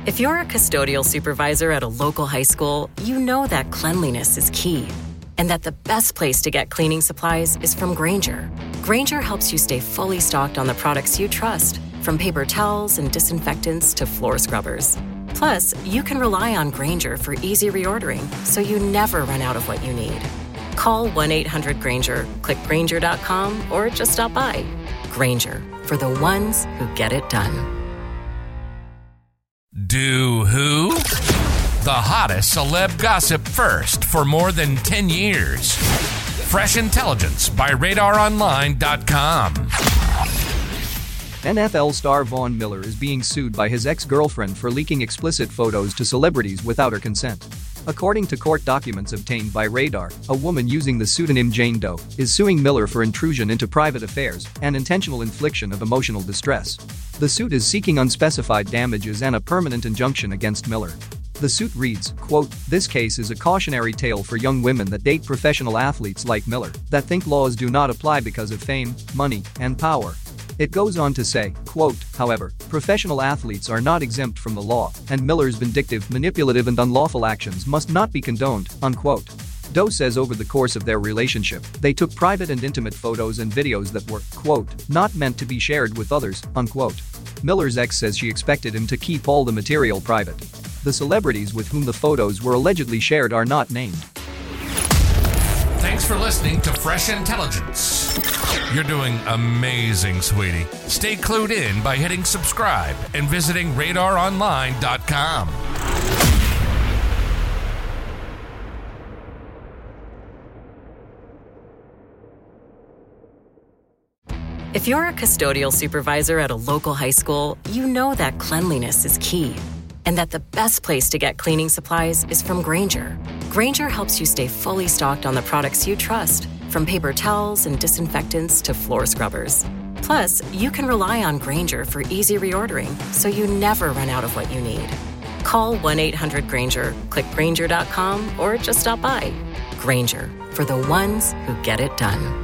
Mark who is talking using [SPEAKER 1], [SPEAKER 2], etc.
[SPEAKER 1] If you're a custodial supervisor at a local high school, you know that cleanliness is key, and that the best place to get cleaning supplies is from Grainger. Grainger helps you stay fully stocked on the products you trust, from paper towels and disinfectants to floor scrubbers. Plus, you can rely on Grainger for easy reordering, so you never run out of what you need. Call 1-800-GRAINGER, click Grainger.com, or just stop by. Grainger, for the ones who get it done.
[SPEAKER 2] Do who? The hottest celeb gossip first for more than 10 years. Fresh Intelligence by RadarOnline.com.
[SPEAKER 3] NFL star Von Miller is being sued by his ex-girlfriend for leaking explicit photos to celebrities without her consent. According to court documents obtained by Radar, a woman using the pseudonym Jane Doe is suing Miller for intrusion into private affairs and intentional infliction of emotional distress. The suit is seeking unspecified damages and a permanent injunction against Miller. The suit reads, quote, "This case is a cautionary tale for young women that date professional athletes like Miller that think laws do not apply because of fame, money, and power." It goes on to say, quote, "However, professional athletes are not exempt from the law, and Miller's vindictive, manipulative, and unlawful actions must not be condoned," unquote. Doe says over the course of their relationship, they took private and intimate photos and videos that were, quote, "not meant to be shared with others," unquote. Miller's ex says she expected him to keep all the material private. The celebrities with whom the photos were allegedly shared are not named.
[SPEAKER 2] Thanks for listening to Fresh Intelligence. You're doing amazing, sweetie. Stay clued in by hitting subscribe and visiting RadarOnline.com.
[SPEAKER 1] If you're a custodial supervisor at a local high school, you know that cleanliness is key, and that the best place to get cleaning supplies is from Grainger. Grainger helps you stay fully stocked on the products you trust, from paper towels and disinfectants to floor scrubbers. Plus, you can rely on Grainger for easy reordering, so you never run out of what you need. Call 1-800-GRAINGER, click Grainger.com, or just stop by. Grainger, for the ones who get it done.